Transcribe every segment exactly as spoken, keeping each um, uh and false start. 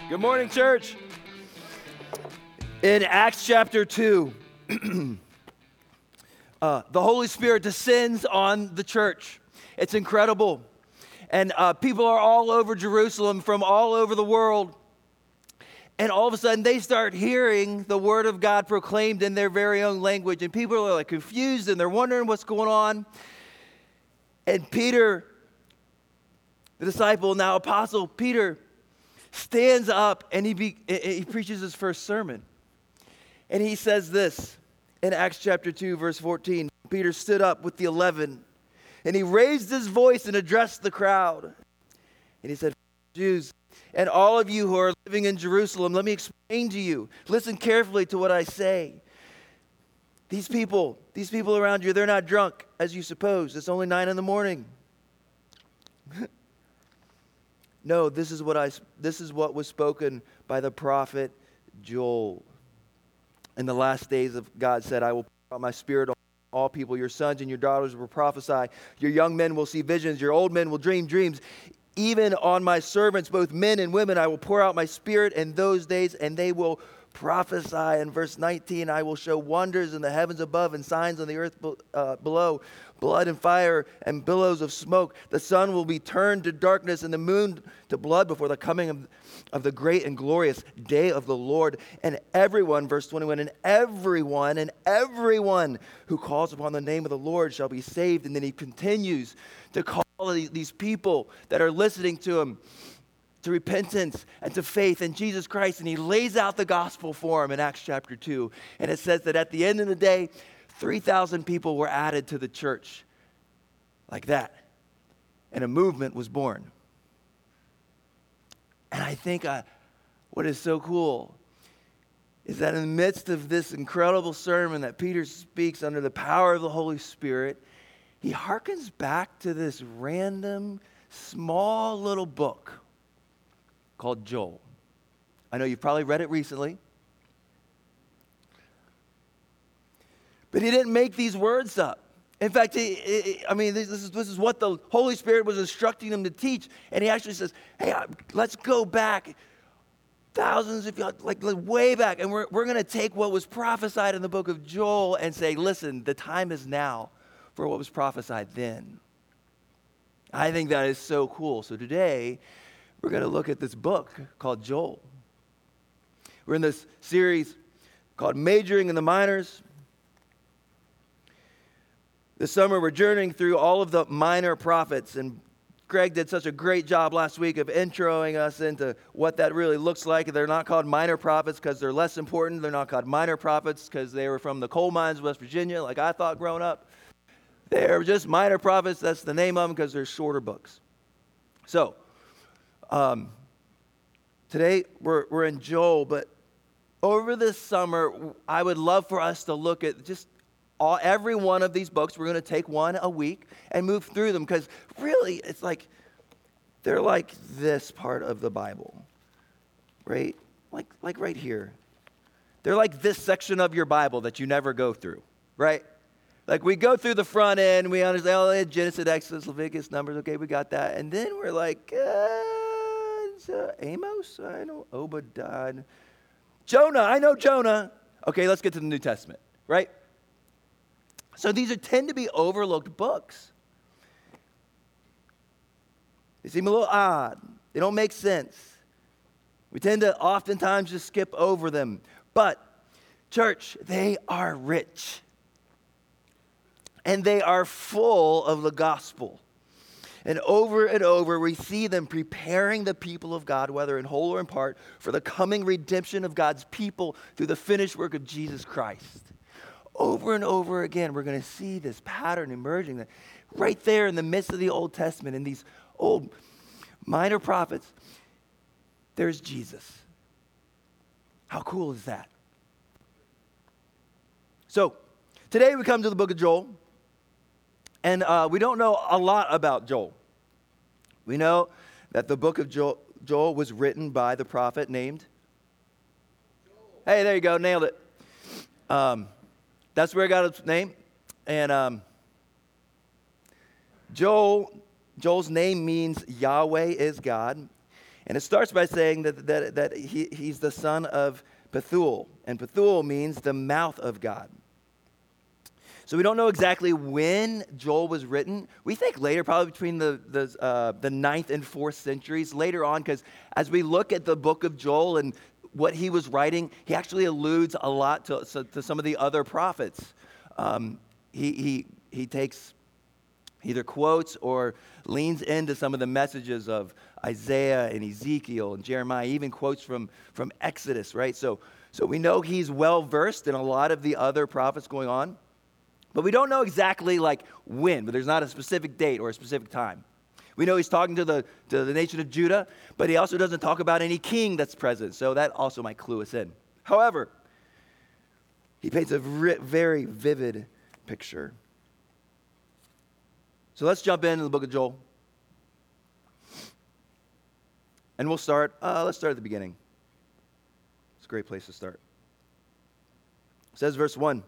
Good morning, church. In Acts chapter two, uh, the Holy Spirit descends on the church. It's incredible. And uh, people are all over Jerusalem from all over the world. And all of a sudden, they start hearing the word of God proclaimed in their very own language. And people are like confused and they're wondering what's going on. And Peter, the disciple, now apostle Peter, stands up and he, be, he preaches his first sermon. And he says this in Acts chapter two, verse fourteen. Peter stood up with the eleven and he raised his voice and addressed the crowd. And he said, Jews, and all of you who are living in Jerusalem, let me explain to you. Listen carefully to what I say. These people, these people around you, they're not drunk as you suppose. It's only nine in the morning. No, this is what I this is what was spoken by the prophet Joel. In the last days of God said, I will pour out my spirit on all people. Your sons and your daughters will prophesy. Your young men will see visions. Your old men will dream dreams. Even on my servants, both men and women, I will pour out my spirit in those days, and they will prophesy. In verse nineteen, I will show wonders in the heavens above and signs on the earth uh, below, blood and fire and billows of smoke. The sun will be turned to darkness and the moon to blood before the coming of, of the great and glorious day of the Lord. And everyone, verse twenty-one, and everyone, and everyone who calls upon the name of the Lord shall be saved. And then he continues to call these people that are listening to him to repentance and to faith in Jesus Christ. And he lays out the gospel for them in Acts chapter two. And it says that at the end of the day, three thousand people were added to the church like that. And a movement was born. And I think uh, what is so cool is that in the midst of this incredible sermon that Peter speaks under the power of the Holy Spirit, he harkens back to this random, small little book called Joel. I know you've probably read it recently. But he didn't make these words up. In fact, he, he, I mean, this is, this is what the Holy Spirit was instructing him to teach. And he actually says, hey, let's go back thousands of years, like, like way back. And we're, we're going to take what was prophesied in the book of Joel and say, listen, the time is now for what was prophesied then. I think that is so cool. So today, we're going to look at this book called Joel. We're in this series called Majoring in the Minors. This summer, we're journeying through all of the minor prophets, and Greg did such a great job last week of introing us into what that really looks like. They're not called minor prophets because they're less important. They're not called minor prophets because they were from the coal mines of West Virginia, like I thought growing up. They're just minor prophets. That's the name of them because they're shorter books. So, um, today we're, we're in Joel, but over this summer, I would love for us to look at just all, every one of these books. We're going to take one a week and move through them because really it's like, they're like this part of the Bible, right? Like, like right here. They're like this section of your Bible that you never go through, right? Like we go through the front end, we understand, oh, Genesis, Exodus, Leviticus, Numbers, okay, we got that. And then we're like, uh, uh, Amos, I know, Obadiah, Jonah, I know Jonah. Okay, let's get to the New Testament, right? So these are tend to be overlooked books. They seem a little odd. They don't make sense. We tend to oftentimes just skip over them. But, church, they are rich. And they are full of the gospel. And over and over, we see them preparing the people of God, whether in whole or in part, for the coming redemption of God's people through the finished work of Jesus Christ. Over and over again, we're going to see this pattern emerging that right there in the midst of the Old Testament, in these old minor prophets, there's Jesus. How cool is that? So, today we come to the book of Joel. And uh, we don't know a lot about Joel. We know that the book of Joel, Joel was written by the prophet named Joel. Hey, there you go, nailed it. Um, that's where it got its name. And um, Joel, Joel's name means Yahweh is God. And it starts by saying that, that, that he, he's the son of Pethuel. And Pethuel means the mouth of God. So we don't know exactly when Joel was written. We think later, probably between the the, uh, the ninth and fourth centuries, later on, because as we look at the book of Joel and what he was writing, he actually alludes a lot to, to some of the other prophets. Um, he, he, he takes either quotes or leans into some of the messages of Isaiah and Ezekiel and Jeremiah, even quotes from, from Exodus, right? So, so we know he's well-versed in a lot of the other prophets going on. But we don't know exactly like when, but there's not a specific date or a specific time. We know he's talking to the, to the nation of Judah, but he also doesn't talk about any king that's present, so that also might clue us in. However, he paints a very vivid picture. So let's jump into the book of Joel. And we'll start, uh, let's start at the beginning. It's a great place to start. It says verse one.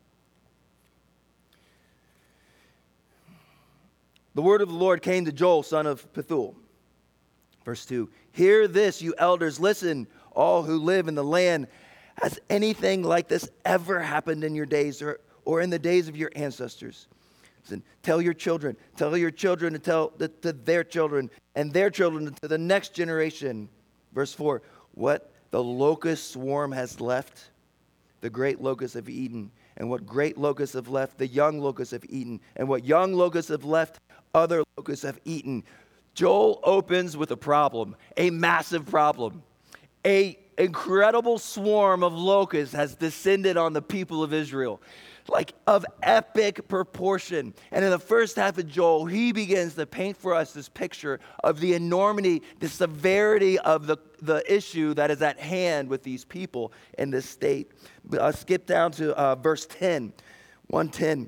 The word of the Lord came to Joel, son of Pethuel. Verse two, hear this, you elders, listen, all who live in the land. Has anything like this ever happened in your days or, or in the days of your ancestors? Listen, tell your children, tell your children to tell to, to their children and their children to the next generation. Verse four, what the locust swarm has left, the great locusts have eaten. And what great locusts have left, the young locusts have eaten. And what young locusts have left, other locusts have eaten. Joel opens with a problem, a massive problem. An incredible swarm of locusts has descended on the people of Israel, like of epic proportion. And in the first half of Joel, he begins to paint for us this picture of the enormity, the severity of the, the issue that is at hand with these people in this state. But I'll skip down to uh, verse ten, one ten.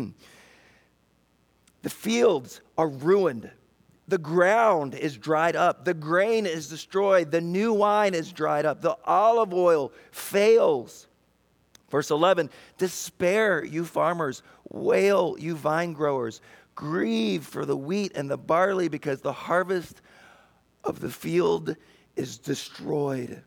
The fields are ruined. The ground is dried up. The grain is destroyed. The new wine is dried up. The olive oil fails. Verse eleven, despair, you farmers. Wail, you vine growers. Grieve for the wheat and the barley because the harvest of the field is destroyed.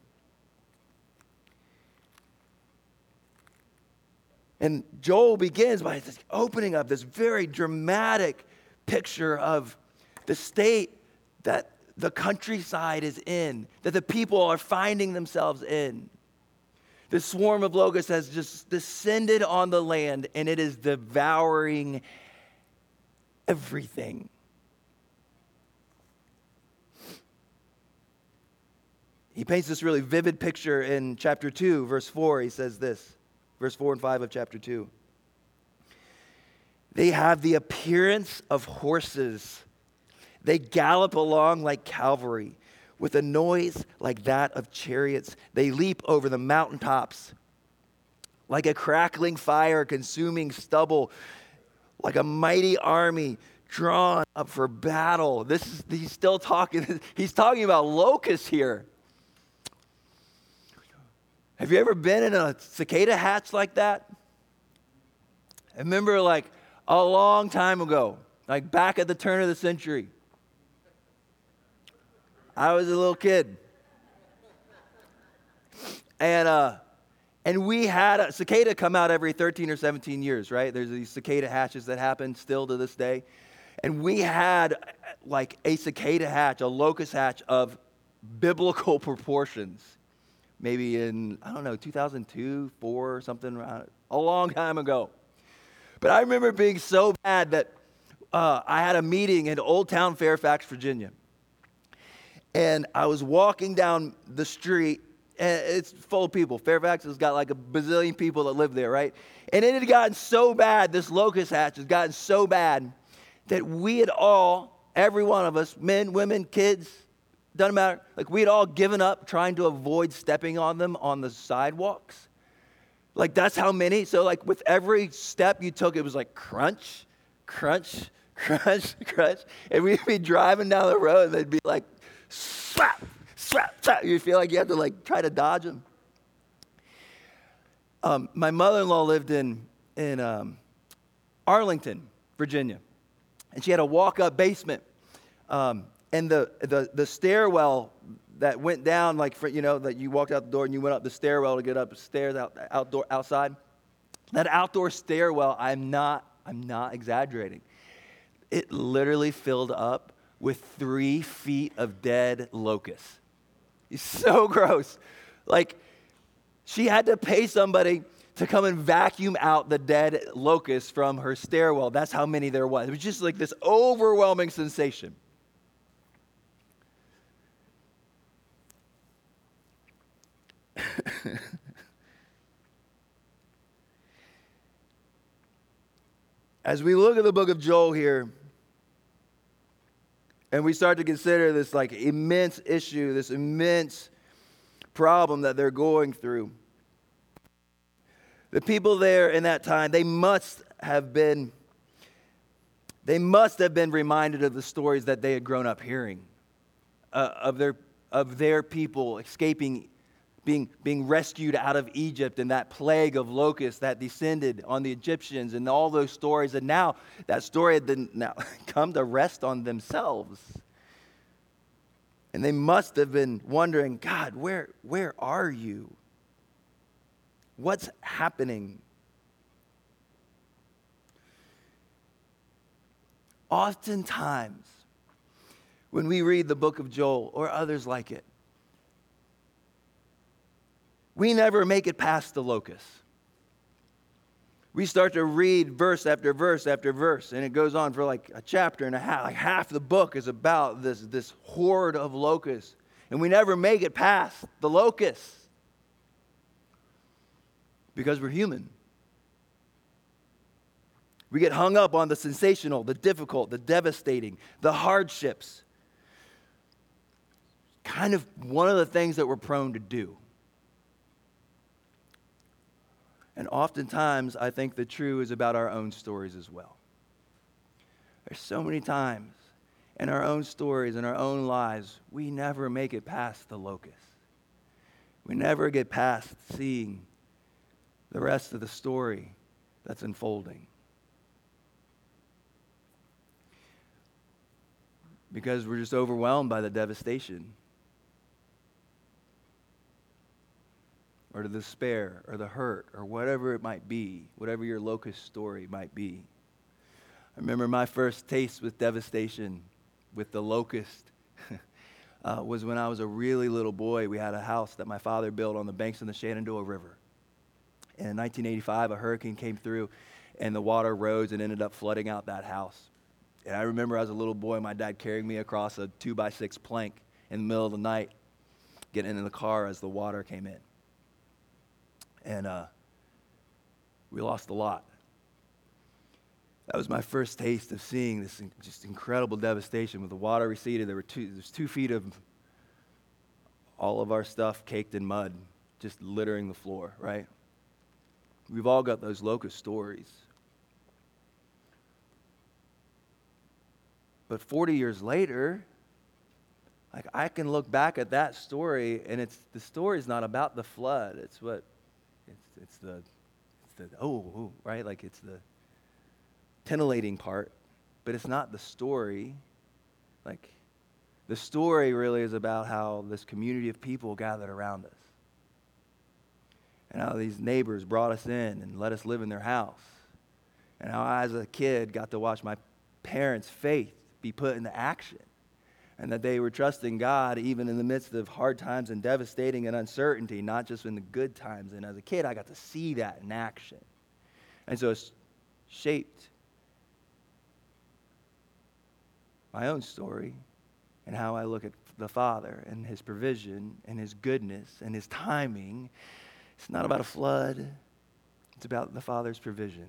And Joel begins by opening up this very dramatic picture of the state that the countryside is in, that the people are finding themselves in. The swarm of locusts has just descended on the land, and it is devouring everything. He paints this really vivid picture in chapter two, verse four. He says this. Verse four and five of chapter two. They have the appearance of horses. They gallop along like cavalry with a noise like that of chariots. They leap over the mountaintops like a crackling fire consuming stubble, like a mighty army drawn up for battle. This is, he's still talking, he's talking about locusts here. Have you ever been in a cicada hatch like that? I remember like a long time ago, like back at the turn of the century. I was a little kid. And uh, and we had a cicada come out every thirteen or seventeen years, right? There's these cicada hatches that happen still to this day. And we had like a cicada hatch, a locust hatch of biblical proportions. Maybe in, I don't know, two thousand two, four, something around, a long time ago. But I remember being so bad that uh, I had a meeting in Old Town Fairfax, Virginia. And I was walking down the street, and it's full of people. Fairfax has got like a bazillion people that live there, right? And it had gotten so bad, this locust hatch has gotten so bad, that we had all, every one of us, men, women, kids, doesn't matter. Like we had all given up trying to avoid stepping on them on the sidewalks. Like that's how many. So like with every step you took, it was like crunch, crunch, crunch, crunch. And we'd be driving down the road and they'd be like slap, slap, slap. You feel like you have to like try to dodge them. Um, my mother-in-law lived in, in um, Arlington, Virginia. And she had a walk-up basement. Um, and the, the, the stairwell that went down, like, for, you know, that you walked out the door and you went up the stairwell to get up the stairs out, outdoor, outside. That outdoor stairwell, I'm not, I'm not exaggerating. It literally filled up with three feet of dead locusts. It's so gross. Like, she had to pay somebody to come and vacuum out the dead locusts from her stairwell. That's how many there was. It was just like this overwhelming sensation. As we look at the book of Joel here, and we start to consider this like immense issue, this immense problem that they're going through, the people there in that time, they must have been, they must have been reminded of the stories that they had grown up hearing, uh, of their of their people escaping, being being rescued out of Egypt, and that plague of locusts that descended on the Egyptians, and all those stories. And now that story had been now come to rest on themselves, and they must have been wondering, God, where where are you? What's happening? Oftentimes, when we read the book of Joel or others like it, we never make it past the locusts. We start to read verse after verse after verse, and it goes on for like a chapter and a half. Like half the book is about this, this horde of locusts, and we never make it past the locusts. Because we're human. We get hung up on the sensational, the difficult, the devastating, the hardships. Kind of one of the things that we're prone to do. And oftentimes, I think the true is about our own stories as well. There's so many times in our own stories, in our own lives, we never make it past the locust. We never get past seeing the rest of the story that's unfolding. Because we're just overwhelmed by the devastation, or the despair, or the hurt, or whatever it might be, whatever your locust story might be. I remember my first taste with devastation, with the locust, uh, was when I was a really little boy. We had a house that my father built on the banks of the Shenandoah River. And in nineteen eighty-five, a hurricane came through, and the water rose and ended up flooding out that house. And I remember as a little boy, my dad carrying me across a two by six plank in the middle of the night, getting in the car as the water came in. And uh, we lost a lot. That was my first taste of seeing this just incredible devastation. With the water receded, there were two, there was two feet of all of our stuff caked in mud, just littering the floor, right? We've all got those locust stories. But forty years later, like I can look back at that story, and it's the story's not about the flood. It's what it's it's the it's the oh, oh right, like it's the titillating part, but it's not the story. Like the story really is about how this community of people gathered around us. And how these neighbors brought us in and let us live in their house. And how I, as a kid, got to watch my parents' faith be put into action. And that they were trusting God even in the midst of hard times and devastating and uncertainty, not just in the good times. And as a kid, I got to see that in action. And so it's shaped my own story and how I look at the Father and His provision and His goodness and His timing. It's not about a flood. It's about the Father's provision.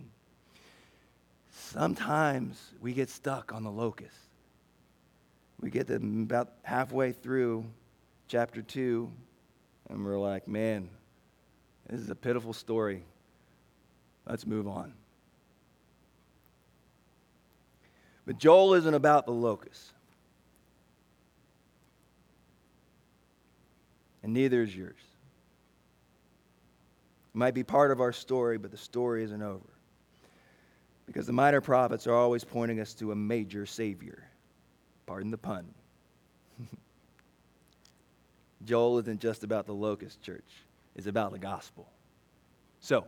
Sometimes we get stuck on the locust. We get them about halfway through chapter two, and we're like, man, this is a pitiful story. Let's move on. But Joel isn't about the locust. And neither is yours. It might be part of our story, but the story isn't over. Because the minor prophets are always pointing us to a major Savior. Pardon the pun. Joel isn't just about the locust, church. It's about the gospel. So,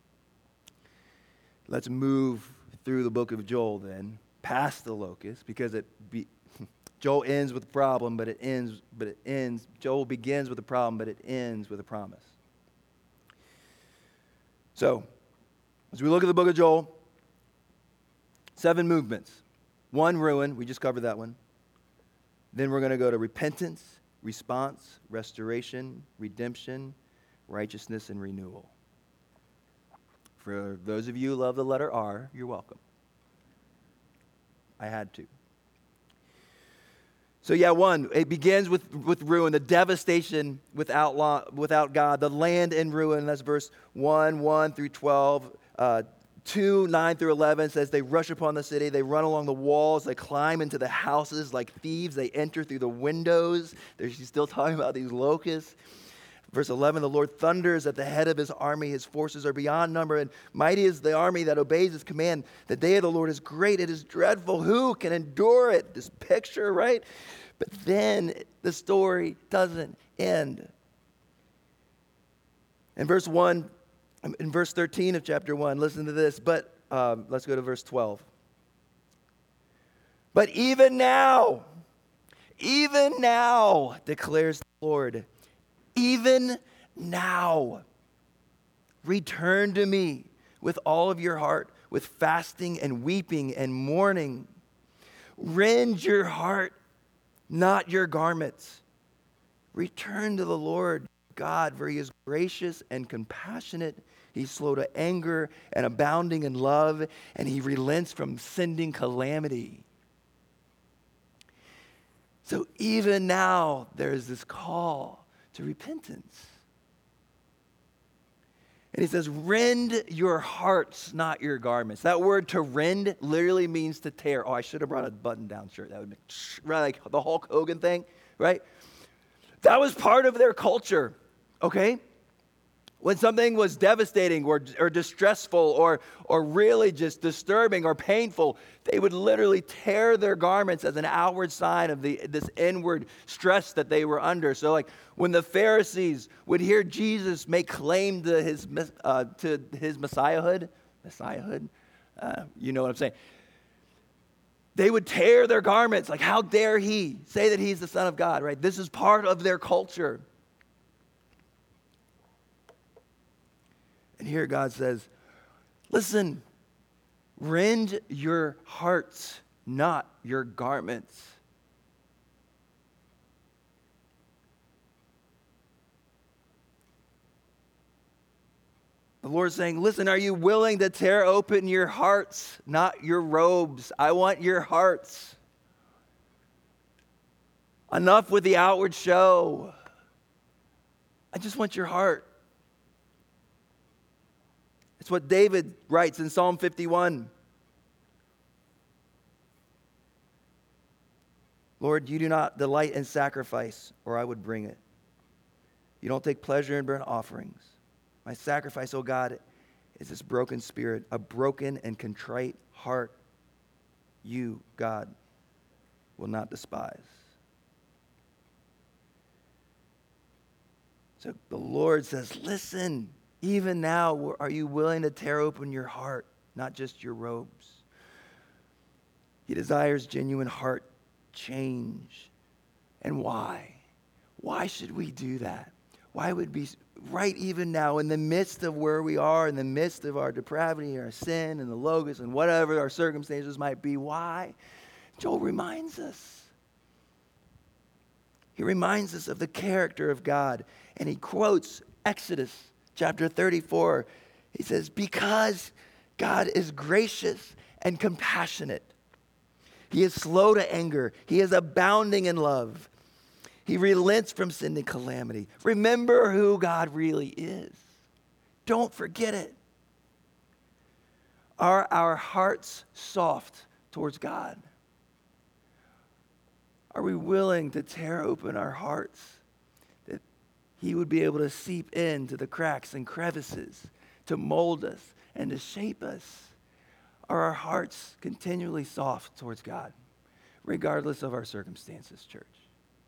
let's move through the book of Joel then, past the locust, because it be, Joel ends with a problem, but it ends, but it ends, Joel begins with a problem, but it ends with a promise. So, as we look at the book of Joel, seven movements. One, ruin. We just covered that one. Then we're going to go to repentance, response, restoration, redemption, righteousness, and renewal. For those of you who love the letter R, you're welcome. I had to. So yeah, one, it begins with, with ruin, the devastation without, law, without God, the land in ruin. That's verse one, one through twelve. Uh, two, nine through eleven says they rush upon the city, they run along the walls, they climb into the houses like thieves, they enter through the windows. There's, she's still talking about these locusts. Verse eleven, the Lord thunders at the head of his army. His forces are beyond number, and mighty is the army that obeys his command. The day of the Lord is great. It is dreadful. Who can endure it? This picture, right? But then the story doesn't end. In verse one, in verse thirteen of chapter one, listen to this. But um, let's go to verse twelve. But even now, even now, declares the Lord, even now, return to me with all of your heart, with fasting and weeping and mourning. Rend your heart, not your garments. Return to the Lord God, for he is gracious and compassionate. He's slow to anger and abounding in love, and he relents from sending calamity. So even now, there is this call to repentance. And he says, rend your hearts, not your garments. That word to rend literally means to tear. Oh, I should have brought a button-down shirt. That would make, right, like the Hulk Hogan thing, right? That was part of their culture, okay? When something was devastating or, or distressful or, or really just disturbing or painful, they would literally tear their garments as an outward sign of the, this inward stress that they were under. So like when the Pharisees would hear Jesus make claim to his, uh, to his messiahhood, messiahhood, uh, you know what I'm saying? They would tear their garments like, how dare he say that he's the Son of God, right? This is part of their culture. And here God says, listen, rend your hearts, not your garments. The Lord's saying, listen, are you willing to tear open your hearts, not your robes? I want your hearts. Enough with the outward show. I just want your heart. It's what David writes in Psalm fifty-one. Lord, you do not delight in sacrifice, or I would bring it. You don't take pleasure in burnt offerings. My sacrifice, O God, is this broken spirit, a broken and contrite heart. You, God, will not despise. So the Lord says, listen. Even now, are you willing to tear open your heart, not just your robes? He desires genuine heart change. And why? Why should we do that? Why would be right even now in the midst of where we are, in the midst of our depravity, our sin, and the logos, and whatever our circumstances might be? Why? Joel reminds us. He reminds us of the character of God, and he quotes Exodus chapter thirty-four, he says, because God is gracious and compassionate. He is slow to anger. He is abounding in love. He relents from sin and calamity. Remember who God really is. Don't forget it. Are our hearts soft towards God? Are we willing to tear open our hearts? He would be able to seep into the cracks and crevices to mold us and to shape us. Are our hearts continually soft towards God, regardless of our circumstances, church?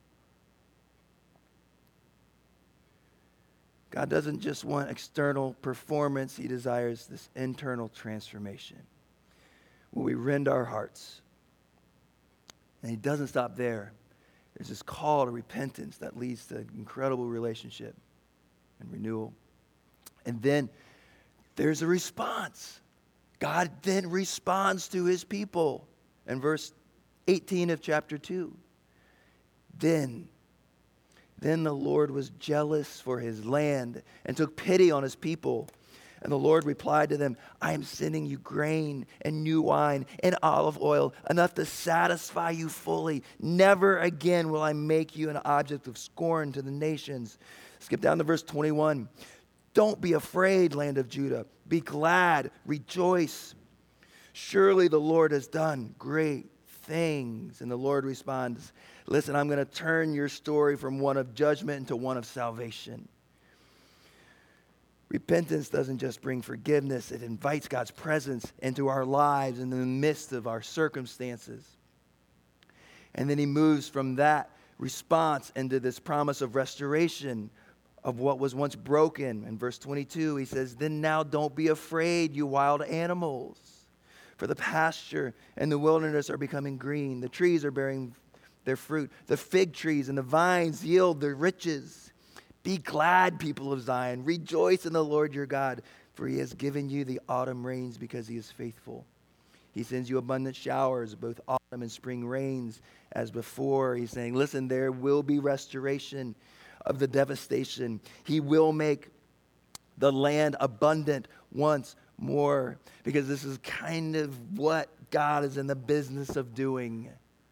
God doesn't just want external performance. He desires this internal transformation where we rend our hearts. And he doesn't stop there. There's this call to repentance that leads to incredible relationship and renewal. And then there's a response. God then responds to his people. In verse eighteen of chapter two. Then, then the Lord was jealous for his land and took pity on his people. And the Lord replied to them, I am sending you grain and new wine and olive oil, enough to satisfy you fully. Never again will I make you an object of scorn to the nations. Skip down to verse twenty-one. Don't be afraid, land of Judah. Be glad, rejoice. Surely the Lord has done great things. And the Lord responds, listen, I'm going to turn your story from one of judgment into one of salvation. Repentance doesn't just bring forgiveness, it invites God's presence into our lives in the midst of our circumstances. And then he moves from that response into this promise of restoration of what was once broken. In verse twenty-two, he says, then now don't be afraid, you wild animals, for the pasture and the wilderness are becoming green. The trees are bearing their fruit. The fig trees and the vines yield their riches. Be glad, people of Zion. Rejoice in the Lord your God, for he has given you the autumn rains because he is faithful. He sends you abundant showers, both autumn and spring rains as before. He's saying, listen, there will be restoration of the devastation. He will make the land abundant once more, because this is kind of what God is in the business of doing.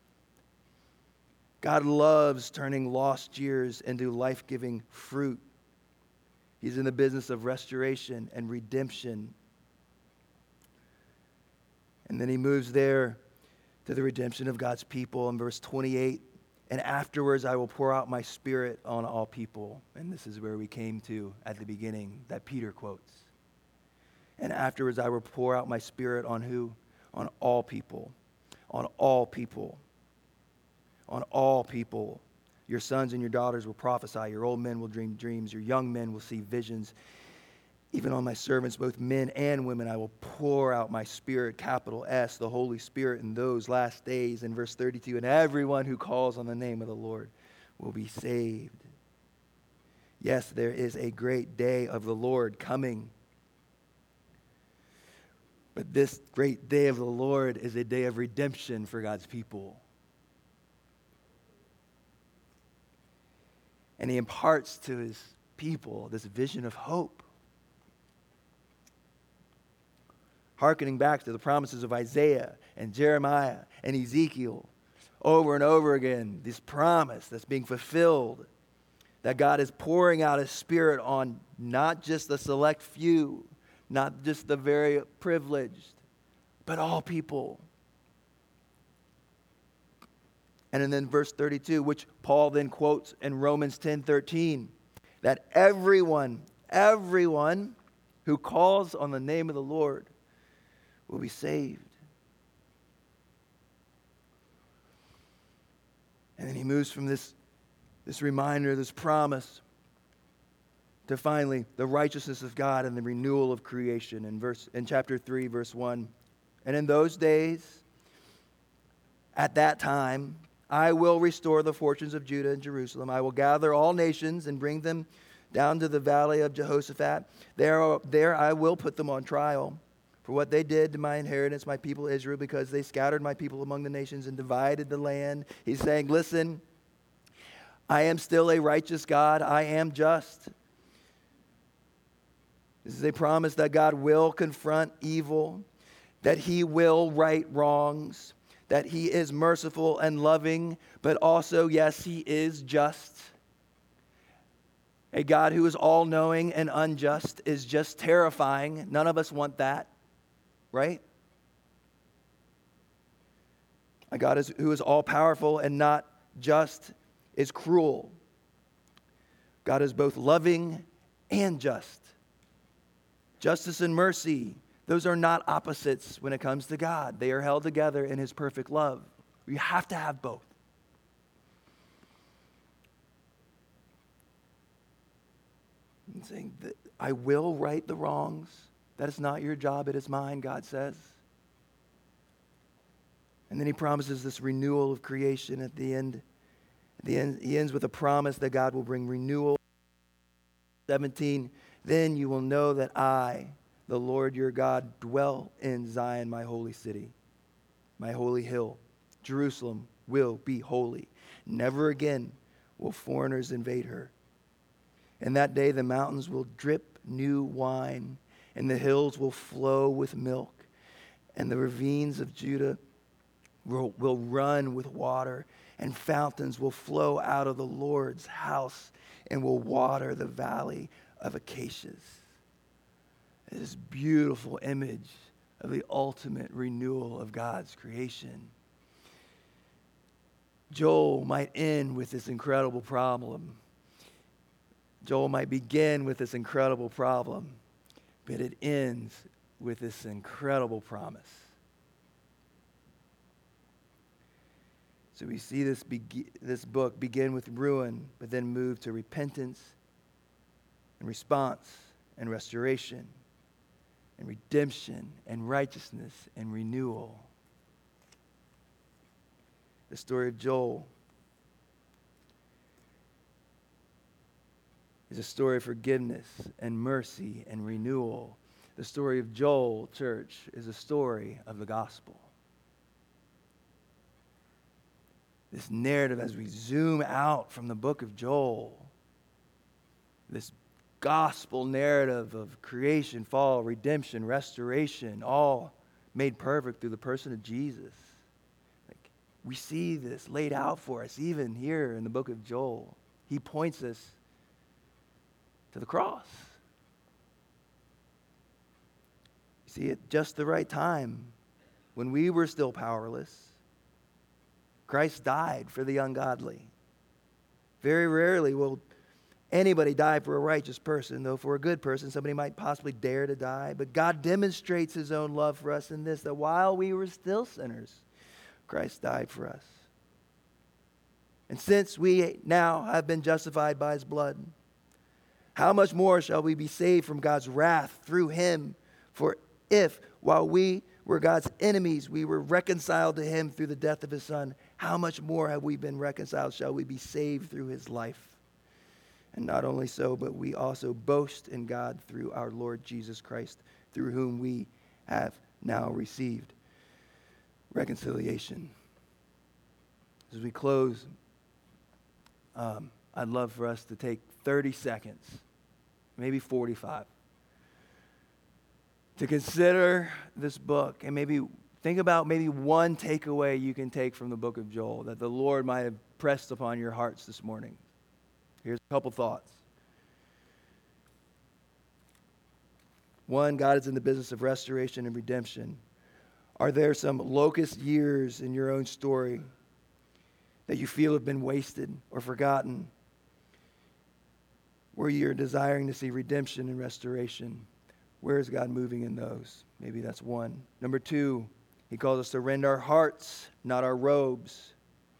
God loves turning lost years into life-giving fruit. He's in the business of restoration and redemption. And then he moves there to the redemption of God's people in verse twenty-eight. And afterwards I will pour out my spirit on all people. And this is where we came to at the beginning that Peter quotes. And afterwards I will pour out my spirit on who? On all people. On all people. On all people. Your sons and your daughters will prophesy. Your old men will dream dreams. Your young men will see visions. Even on my servants, both men and women, I will pour out my spirit, capital S, the Holy Spirit, in those last days. In verse thirty-two, and everyone who calls on the name of the Lord will be saved. Yes, there is a great day of the Lord coming. But this great day of the Lord is a day of redemption for God's people. And he imparts to his people this vision of hope. Hearkening back to the promises of Isaiah and Jeremiah and Ezekiel over and over again, this promise that's being fulfilled, that God is pouring out his spirit on not just the select few, not just the very privileged, but all people. And then verse thirty-two, which Paul then quotes in Romans ten thirteen, that everyone, everyone who calls on the name of the Lord will be saved. And then he moves from this, this reminder, this promise, to finally the righteousness of God and the renewal of creation in verse in chapter three, verse one. And in those days, at that time, I will restore the fortunes of Judah and Jerusalem. I will gather all nations and bring them down to the valley of Jehoshaphat. There, there I will put them on trial for what they did to my inheritance, my people Israel, because they scattered my people among the nations and divided the land. He's saying, listen, I am still a righteous God. I am just. This is a promise that God will confront evil, that he will right wrongs, that he is merciful and loving, but also, yes, he is just. A God who is all-knowing and unjust is just terrifying. None of us want that, right? A God is, who is all-powerful and not just is cruel. God is both loving and just. Justice and mercy, those are not opposites when it comes to God. They are held together in his perfect love. You have to have both. and saying, I will right the wrongs. That is not your job, it is mine, God says. And then he promises this renewal of creation at the end. At the end, he ends with a promise that God will bring renewal. seventeen, then you will know that I, the Lord your God, dwell in Zion, my holy city, my holy hill. Jerusalem will be holy. Never again will foreigners invade her. And that day the mountains will drip new wine, and the hills will flow with milk, and the ravines of Judah will, will run with water, and fountains will flow out of the Lord's house and will water the valley of acacias. This beautiful image of the ultimate renewal of God's creation. Joel might end with this incredible problem. Joel might begin with this incredible problem, but it ends with this incredible promise. So we see this be- this book begin with ruin, but then move to repentance and response and restoration and redemption and righteousness and renewal. The story of Joel is a story of forgiveness and mercy and renewal. The story of Joel, church, is a story of the gospel. This narrative, as we zoom out from the book of Joel, this gospel narrative of creation, fall, redemption, restoration, all made perfect through the person of Jesus. Like, we see this laid out for us even here in the book of Joel. He points us to the cross. You see, at just the right time, when we were still powerless, Christ died for the ungodly. Very rarely will anybody die for a righteous person, though for a good person, somebody might possibly dare to die. But God demonstrates his own love for us in this, that while we were still sinners, Christ died for us. And since we now have been justified by his blood, how much more shall we be saved from God's wrath through him? For if, while we were God's enemies, we were reconciled to him through the death of his son, how much more have we been reconciled? Shall we be saved through his life? And not only so, but we also boast in God through our Lord Jesus Christ, through whom we have now received reconciliation. As we close, um, I'd love for us to take thirty seconds, maybe forty-five, to consider this book and maybe think about maybe one takeaway you can take from the book of Joel that the Lord might have pressed upon your hearts this morning. Here's a couple thoughts. One, God is in the business of restoration and redemption. Are there some locust years in your own story that you feel have been wasted or forgotten, where you're desiring to see redemption and restoration? Where is God moving in those? Maybe that's one. Number two, he calls us to rend our hearts, not our robes.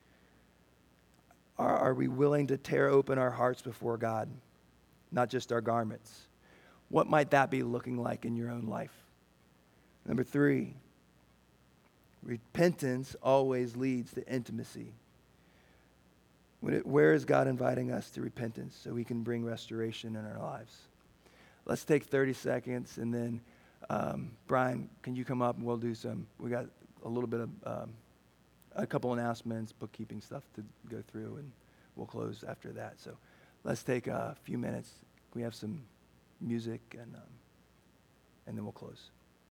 Are, are we willing to tear open our hearts before God, not just our garments? What might that be looking like in your own life? Number three, repentance always leads to intimacy. When it, where is God inviting us to repentance so he can bring restoration in our lives? Let's take thirty seconds, and then um, Brian, can you come up and we'll do some, we got a little bit of, um, a couple announcements, bookkeeping stuff to go through, and we'll close after that. So let's take a few minutes. We have some music, and um, and then we'll close.